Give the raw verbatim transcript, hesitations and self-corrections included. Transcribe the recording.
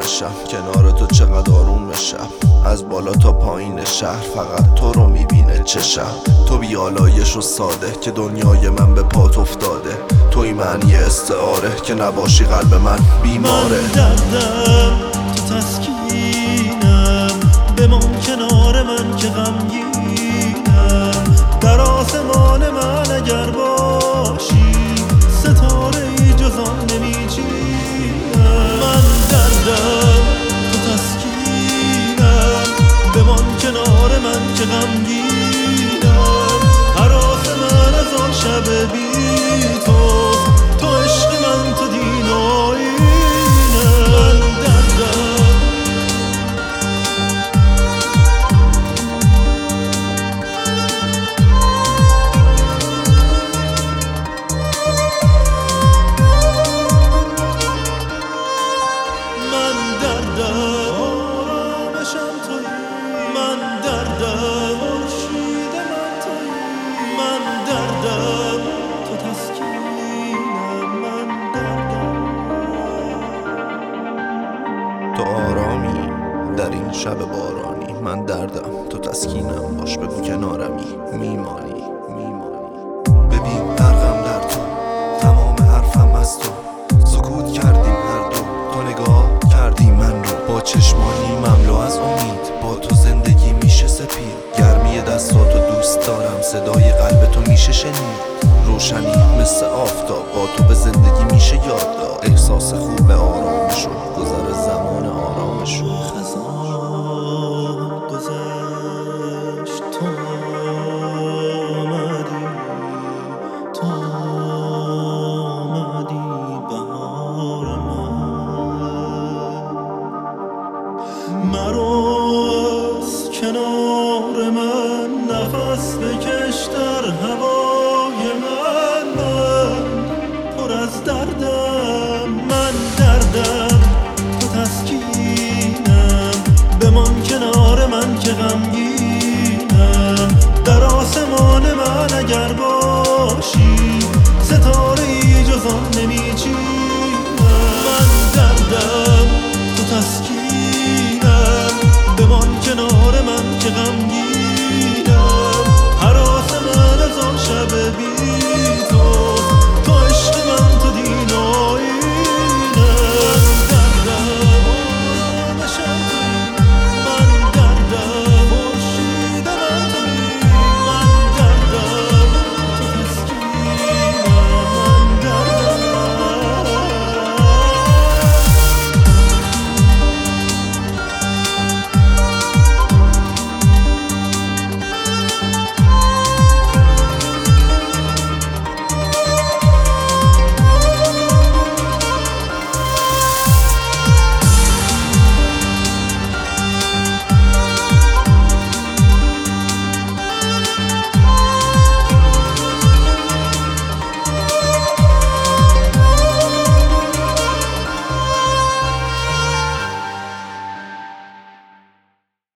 بشم کنار تو چقدر آروم بشم. از بالا تا پایین شهر فقط تو رو میبینه چشم. تو بیالایش و ساده که دنیای من به پات افتاده. توی معنی استعاره که نباشی قلب من بیماره. من دردم تو تسکینم، بمان کنار من که غمگینم. در آسمان من اگر باشی ستاره ای جز آن نمیچینم. من دردم تو تسکینم، بمان کنار من که غمگینم. هراس من از آن شب بی تو، تو عشق من تو دین و آیینم. من دردم آرامشم تویی. من دردم خورشید من تویی. من دردم تو تسکینم. من دردم تو آرامی در این شب بارانی. من دردم تو تسکینم. باش بگو کنارمی میمانی میمانی. ببین غرقم در تو، تمام حرفم از تو. سکوت کردیم هر دو، تو نگاه کردی من رو با چشمانی مملو از امید. با تو زندگی میشه سپید. گرمی دستاتو دوست دارم، صدای قلب تو میشه شنید. روشنی مثل آفتاب با تو به زندگی میشه یاد داد.